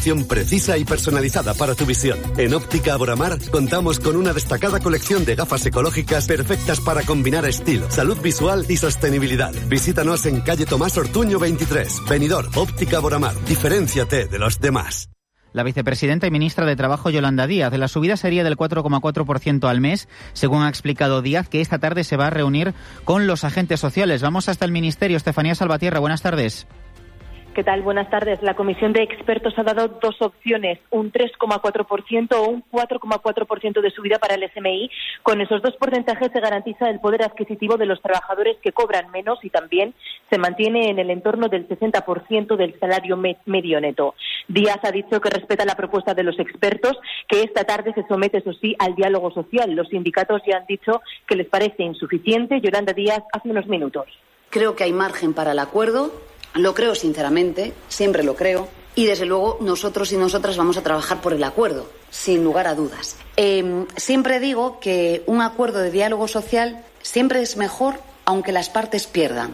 Información precisa y personalizada para tu visión. En Óptica Aboramar contamos con una destacada colección de gafas ecológicas perfectas para combinar estilo, salud visual y sostenibilidad. Visítanos en calle Tomás Ortuño 23, Benidorm. Óptica Aboramar. Diferénciate de los demás. La vicepresidenta y ministra de Trabajo, Yolanda Díaz. La subida sería del 4,4% al mes, según ha explicado Díaz, que esta tarde se va a reunir con los agentes sociales. Vamos hasta el Ministerio. Estefanía Salvatierra, buenas tardes. ¿Qué tal? Buenas tardes. La comisión de expertos ha dado dos opciones, un 3,4% o un 4,4% de subida para el SMI. Con esos dos porcentajes se garantiza el poder adquisitivo de los trabajadores que cobran menos y también se mantiene en el entorno del 60% del salario medio neto. Díaz ha dicho que respeta la propuesta de los expertos, que esta tarde se somete, eso sí, al diálogo social. Los sindicatos ya han dicho que les parece insuficiente. Yolanda Díaz, hace unos minutos. Creo que hay margen para el acuerdo. Lo creo sinceramente, siempre lo creo, y desde luego nosotros y nosotras vamos a trabajar por el acuerdo, sin lugar a dudas. Siempre digo que un acuerdo de diálogo social siempre es mejor aunque las partes pierdan.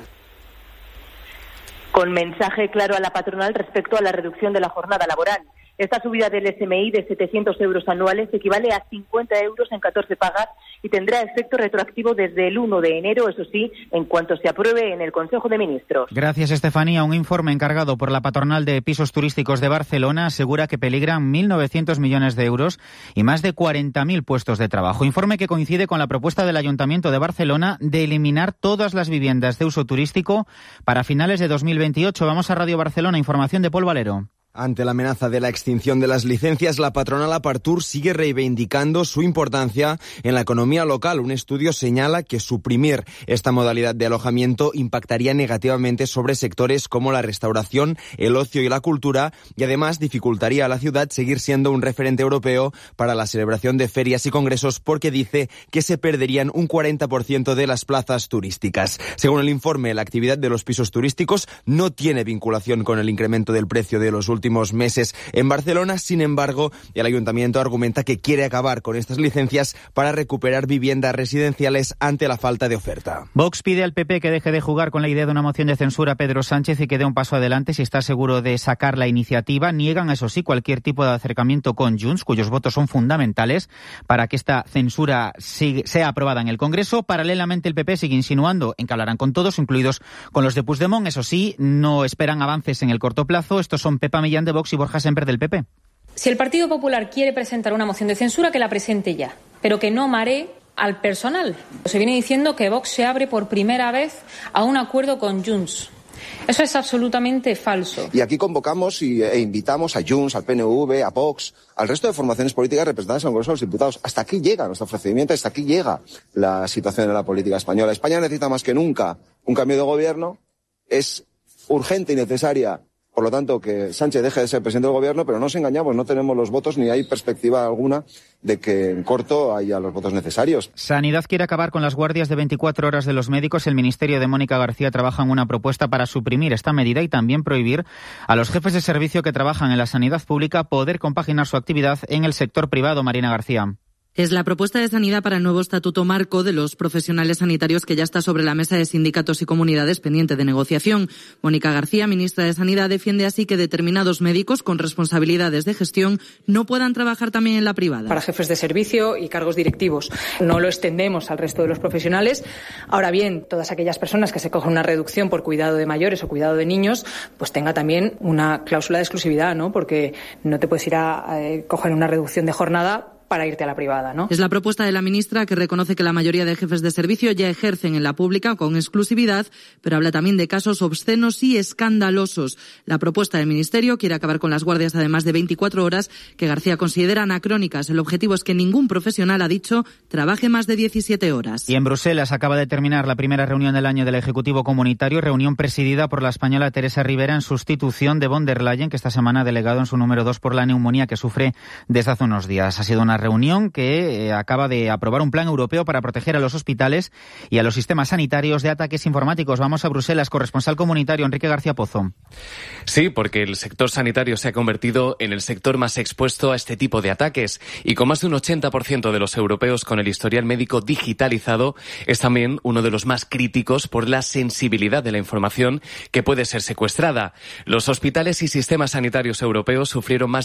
Con mensaje claro a la patronal respecto a la reducción de la jornada laboral. Esta subida del SMI de 700 euros anuales equivale a 50 euros en 14 pagas y tendrá efecto retroactivo desde el 1 de enero, eso sí, en cuanto se apruebe en el Consejo de Ministros. Gracias, Estefanía. Un informe encargado por la patronal de pisos turísticos de Barcelona asegura que peligran 1.900 millones de euros y más de 40.000 puestos de trabajo. Informe que coincide con la propuesta del Ayuntamiento de Barcelona de eliminar todas las viviendas de uso turístico para finales de 2028. Vamos a Radio Barcelona. Información de Pol Valero. Ante la amenaza de la extinción de las licencias, la patronal Apartur sigue reivindicando su importancia en la economía local. Un estudio señala que suprimir esta modalidad de alojamiento impactaría negativamente sobre sectores como la restauración, el ocio y la cultura, y además dificultaría a la ciudad seguir siendo un referente europeo para la celebración de ferias y congresos, porque dice que se perderían un 40% de las plazas turísticas. Según el informe, la actividad de los pisos turísticos no tiene vinculación con el incremento del precio de los últimos meses en Barcelona. Sin embargo, el ayuntamiento argumenta que quiere acabar con estas licencias para recuperar viviendas residenciales ante la falta de oferta. Vox pide al PP que deje de jugar con la idea de una moción de censura a Pedro Sánchez y que dé un paso adelante si está seguro de sacar la iniciativa. Niegan, eso sí, cualquier tipo de acercamiento con Junts, cuyos votos son fundamentales para que esta censura sea aprobada en el Congreso. Paralelamente, el PP sigue insinuando en que hablarán con todos, incluidos con los de Puigdemont. Eso sí, no esperan avances en el corto plazo. Estos son Pepa Millán de Vox y Borja Semper del PP. Si el Partido Popular quiere presentar una moción de censura, que la presente ya, pero que no maree al personal. Se viene diciendo que Vox se abre por primera vez a un acuerdo con Junts. Eso es absolutamente falso. Y aquí convocamos e invitamos a Junts, al PNV, a Vox, al resto de formaciones políticas representadas en el Congreso de los Diputados. Hasta aquí llega nuestro ofrecimiento, hasta aquí llega la situación en la política española. España necesita más que nunca un cambio de gobierno. Es urgente y necesaria, por lo tanto, que Sánchez deje de ser presidente del gobierno, pero no nos engañamos, no tenemos los votos ni hay perspectiva alguna de que en corto haya los votos necesarios. Sanidad quiere acabar con las guardias de 24 horas de los médicos. El Ministerio de Mónica García trabaja en una propuesta para suprimir esta medida y también prohibir a los jefes de servicio que trabajan en la sanidad pública poder compaginar su actividad en el sector privado. Marina García. Es la propuesta de Sanidad para el nuevo estatuto marco de los profesionales sanitarios que ya está sobre la mesa de sindicatos y comunidades pendiente de negociación. Mónica García, ministra de Sanidad, defiende así que determinados médicos con responsabilidades de gestión no puedan trabajar también en la privada. Para jefes de servicio y cargos directivos. No lo extendemos al resto de los profesionales. Ahora bien, todas aquellas personas que se cogen una reducción por cuidado de mayores o cuidado de niños, pues tenga también una cláusula de exclusividad, ¿no? Porque no te puedes ir a coger una reducción de jornada para irte a la privada, ¿no? Es la propuesta de la ministra, que reconoce que la mayoría de jefes de servicio ya ejercen en la pública con exclusividad, pero habla también de casos obscenos y escandalosos. La propuesta del Ministerio quiere acabar con las guardias además de 24 horas, que García considera anacrónicas. El objetivo es que ningún profesional, ha dicho, trabaje más de 17 horas. Y en Bruselas acaba de terminar la primera reunión del año del Ejecutivo Comunitario, reunión presidida por la española Teresa Rivera en sustitución de von der Leyen, que esta semana ha delegado en su número 2 por la neumonía que sufre desde hace unos días. Ha sido una reunión que acaba de aprobar un plan europeo para proteger a los hospitales y a los sistemas sanitarios de ataques informáticos. Vamos a Bruselas, corresponsal comunitario Enrique García Pozo. Sí, porque el sector sanitario se ha convertido en el sector más expuesto a este tipo de ataques y con más de un 80% de los europeos con el historial médico digitalizado, es también uno de los más críticos por la sensibilidad de la información que puede ser secuestrada. Los hospitales y sistemas sanitarios europeos sufrieron más